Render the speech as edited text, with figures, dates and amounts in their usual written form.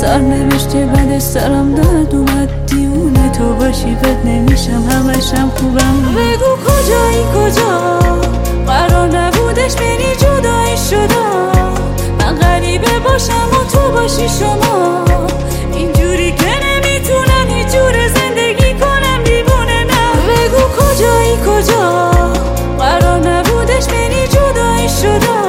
سرنوشت بد سرم درد اومد، دیونه تو باشی بد نمیشم، همشم خوبم. بگو کجایی کجا، قرار نبودش بری جدایی شدا. من غریبه باشم و تو باشی شما، اینجوری که نمیتونم هیچ جور زندگی کنم، دیوونه نه. بگو کجایی کجا، قرار نبودش بری جدایی شدا.